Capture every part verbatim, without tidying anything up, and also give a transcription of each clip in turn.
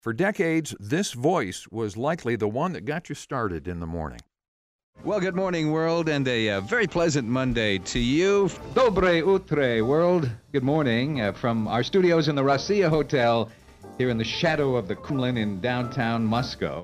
For decades, this voice was likely the one that got you started in the morning. Well, good morning, world, and a uh, very pleasant Monday to you. Dobre utre, world. Good morning uh, from our studios in the Rossiya Hotel here in the shadow of the Kremlin in downtown Moscow.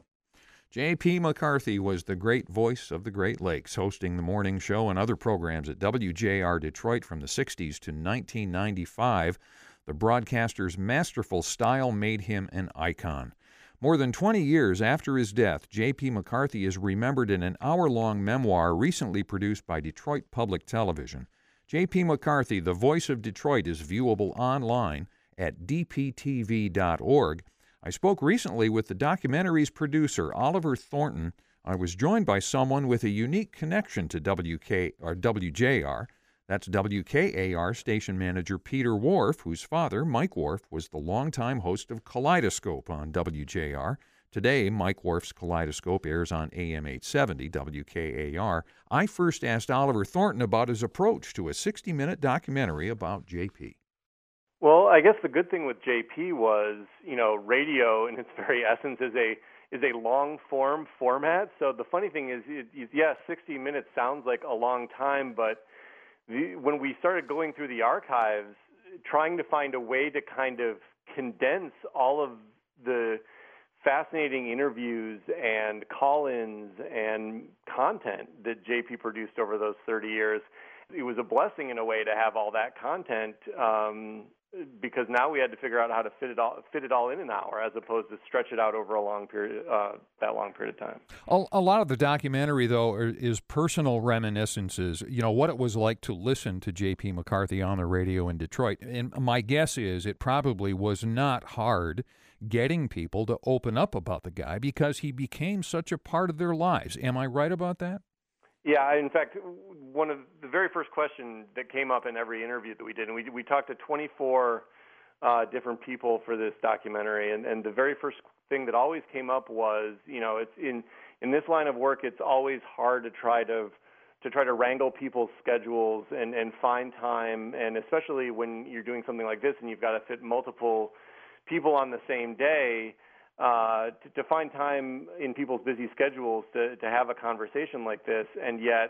J P. McCarthy was the great voice of the Great Lakes, hosting the morning show and other programs at W J R Detroit from the sixties to nineteen ninety-five. The broadcaster's masterful style made him an icon. More than twenty years after his death, J P. McCarthy is remembered in an hour-long memoir recently produced by Detroit Public Television. J P. McCarthy, the Voice of Detroit, is viewable online at d p t v dot org. I spoke recently with the documentary's producer, Oliver Thornton. I was joined by someone with a unique connection to W K or W J R. That's W K A R station manager Peter Wharf, whose father, Mike Wharf, was the longtime host of Kaleidoscope on W J R. Today, Mike Wharf's Kaleidoscope airs on A M eight seventy W K A R. I first asked Oliver Thornton about his approach to a sixty-minute documentary about J P. Well, I guess the good thing with J P was, you know, radio in its very essence is a is a long-form format. So the funny thing is, it, it, yes, sixty minutes sounds like a long time, but the, when we started going through the archives, trying to find a way to kind of condense all of the fascinating interviews and call-ins and content that J P produced over those thirty years, it was a blessing in a way to have all that content, um, because now we had to figure out how to fit it all fit it all in an hour, as opposed to stretch it out over a long period, uh, that long period of time. A, a lot of the documentary, though, are, is personal reminiscences. You know, what it was like to listen to J P. McCarthy on the radio in Detroit. And my guess is it probably was not hard getting people to open up about the guy because he became such a part of their lives. Am I right about that? Yeah, in fact, one of the very first questions that came up in every interview that we did, and we we talked to twenty-four uh, different people for this documentary, and, and the very first thing that always came up was, you know, it's in in this line of work, it's always hard to try to to try to wrangle people's schedules and, and find time, and especially when you're doing something like this and you've got to fit multiple people on the same day. Uh, to, to find time in people's busy schedules to, to have a conversation like this, and yet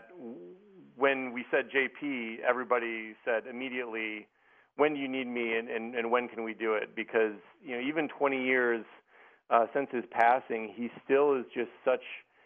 when we said J P, everybody said immediately, when do you need me and, and, and when can we do it? Because, you know, even twenty years uh, since his passing, he still is just such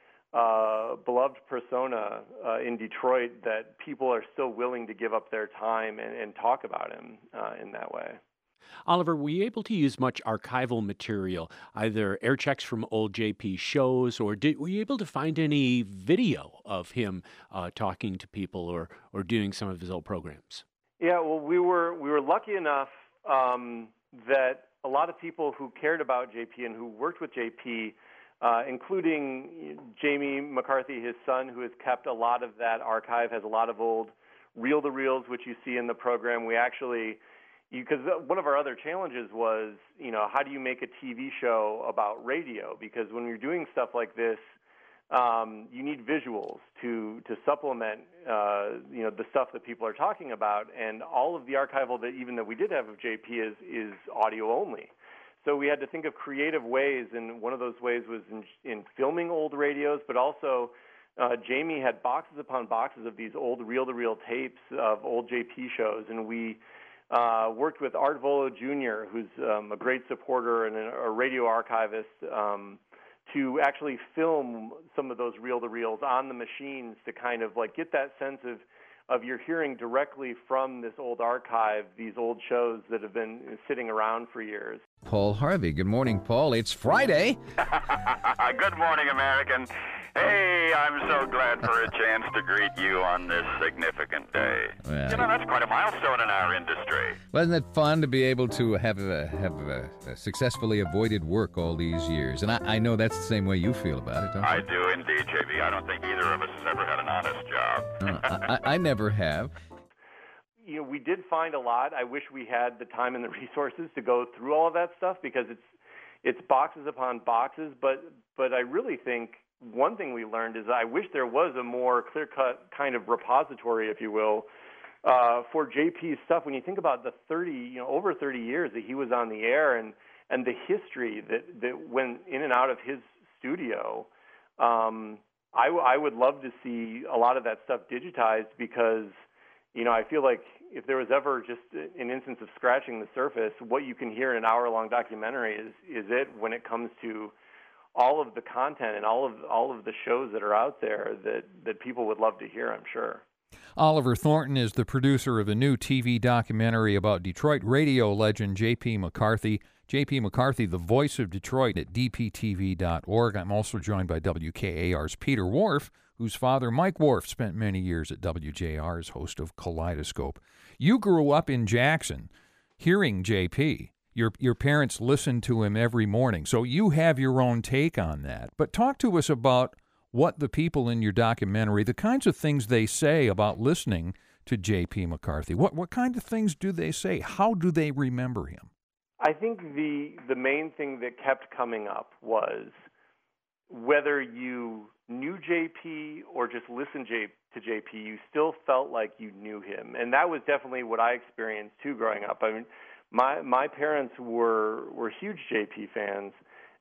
a beloved persona uh, in Detroit that people are still willing to give up their time and, and talk about him uh, in that way. Oliver, were you able to use much archival material, either air checks from old J P shows, or did, were you able to find any video of him uh, talking to people or, or doing some of his old programs? Yeah, well, we were we were lucky enough um, that a lot of people who cared about J P and who worked with J P, uh, including Jamie McCarthy, his son, who has kept a lot of that archive, has a lot of old reel-to-reels, which you see in the program. We actually... Because one of our other challenges was, you know, how do you make a T V show about radio? Because when you're doing stuff like this, um, you need visuals to to supplement, uh, you know, the stuff that people are talking about. And all of the archival that even that we did have of J P is is audio only. So we had to think of creative ways, and one of those ways was in, in filming old radios, but also uh, Jamie had boxes upon boxes of these old reel-to-reel tapes of old J P shows, and we Uh, worked with Art Volo Junior, who's um, a great supporter and a, a radio archivist, um, to actually film some of those reel-to-reels on the machines to kind of like get that sense of, of you're hearing directly from this old archive, these old shows that have been sitting around for years. Paul Harvey. Good morning, Paul. It's Friday. Good morning, American. Hey, I'm so glad for a chance to greet you on this significant day. Well, you know, that's quite a milestone in our industry. Wasn't it fun to be able to have a, have a, a successfully avoided work all these years? And I, I know that's the same way you feel about it, don't you? I do indeed, J B. I don't think either of us has ever had an honest job. uh, I, I never have. You know, we did find a lot. I wish we had the time and the resources to go through all of that stuff because it's it's boxes upon boxes. But but I really think one thing we learned is I wish there was a more clear-cut kind of repository, if you will, uh, for J P's stuff. When you think about the thirty, you know, over thirty years that he was on the air, and and the history that, that went in and out of his studio. Um, I, w- I would love to see a lot of that stuff digitized because, you know, I feel like if there was ever just an instance of scratching the surface, what you can hear in an hour-long documentary is is it when it comes to all of the content and all of all of the shows that are out there that, that people would love to hear, I'm sure. Oliver Thornton is the producer of a new T V documentary about Detroit radio legend J P. McCarthy. J P. McCarthy, the voice of Detroit at D P T V dot org. I'm also joined by W K A R's Peter Whorf, whose father, Mike Whorf, spent many years at W J R as host of Kaleidoscope. You grew up in Jackson hearing J P. Your your parents listened to him every morning, so you have your own take on that. But talk to us about what the people in your documentary, the kinds of things they say about listening to J P. McCarthy. What what kind of things do they say? How do they remember him? I think the the main thing that kept coming up was whether you knew J P or just listened J, to J P, you still felt like you knew him. And that was definitely what I experienced, too, growing up. I mean, my my parents were were huge J P fans,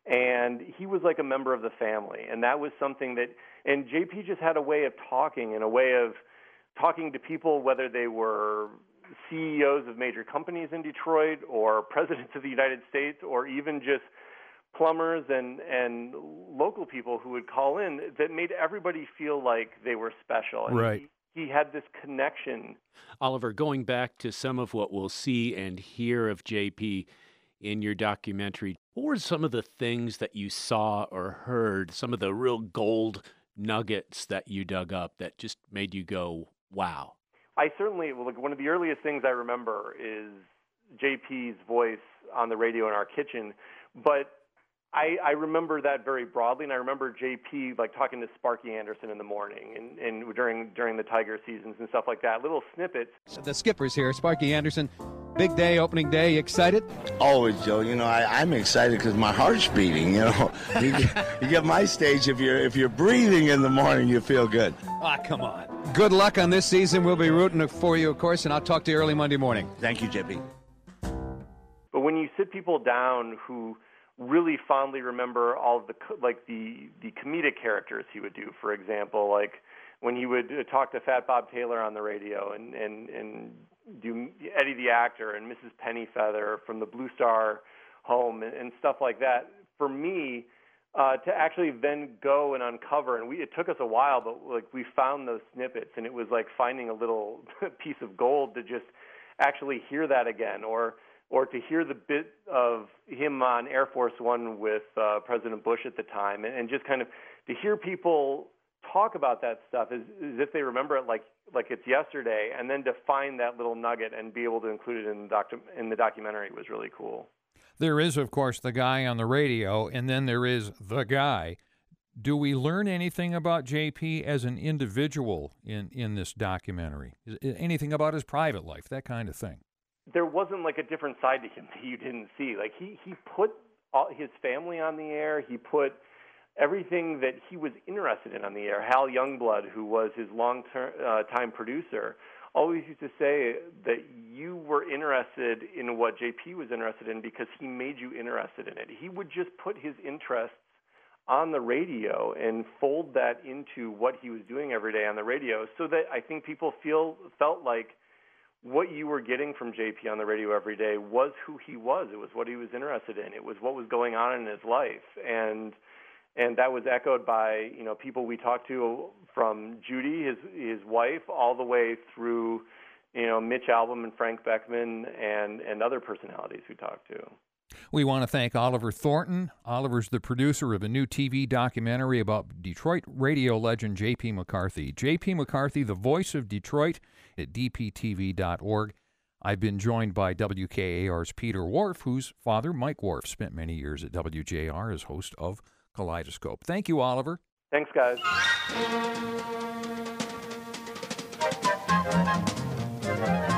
and he was like a member of the family. And that was something that – and J P just had a way of talking and a way of talking to people, whether they were C E Os of major companies in Detroit or presidents of the United States or even just – plumbers and, and local people who would call in, that made everybody feel like they were special. And right. He, he had this connection. Oliver, going back to some of what we'll see and hear of J P in your documentary, what were some of the things that you saw or heard, some of the real gold nuggets that you dug up that just made you go, wow? I certainly, well, like one of the earliest things I remember is J P's voice on the radio in our kitchen, but I, I remember that very broadly, and I remember J P like talking to Sparky Anderson in the morning and, and during during the Tiger seasons and stuff like that, little snippets. The skipper's here, Sparky Anderson. Big day, opening day. Excited? Always, Joe. You know, I, I'm excited because my heart's beating. You know, you, get, you get my stage. If you're if you're breathing in the morning, you feel good. Ah, come on. Good luck on this season. We'll be rooting for you, of course, and I'll talk to you early Monday morning. Thank you, J P. But when you sit people down who really fondly remember all of the like the the comedic characters he would do, for example, like when he would talk to Fat Bob Taylor on the radio and and and do Eddie the Actor and Missus Pennyfeather from the Blue Star home and, and stuff like that. For me, uh, to actually then go and uncover, and we it took us a while, but like we found those snippets, and it was like finding a little piece of gold to just actually hear that again, or or to hear the bit of him on Air Force One with uh, President Bush at the time, and, and just kind of to hear people talk about that stuff as, as if they remember it like like it's yesterday, and then to find that little nugget and be able to include it in the, docu- in the documentary was really cool. There is, of course, the guy on the radio, and then there is the guy. Do we learn anything about J P as an individual in, in this documentary? Anything about his private life, that kind of thing? There wasn't like a different side to him that you didn't see. Like he, he put all his family on the air. He put everything that he was interested in on the air. Hal Youngblood, who was his long-term uh, time producer, always used to say that you were interested in what J P was interested in because he made you interested in it. He would just put his interests on the radio and fold that into what he was doing every day on the radio, so that I think people feel felt like what you were getting from J P on the radio every day was who he was. It was what he was interested in. It was what was going on in his life. And and that was echoed by, you know, people we talked to, from Judy, his his wife, all the way through, you know, Mitch Albom and Frank Beckman and, and other personalities we talked to. We want to thank Oliver Thornton. Oliver's the producer of a new T V documentary about Detroit radio legend J P. McCarthy. J P. McCarthy, the voice of Detroit, at D P T V dot org. I've been joined by W K A R's Peter Whorf, whose father, Mike Whorf, spent many years at W J R as host of Kaleidoscope. Thank you, Oliver. Thanks, guys. Thank you.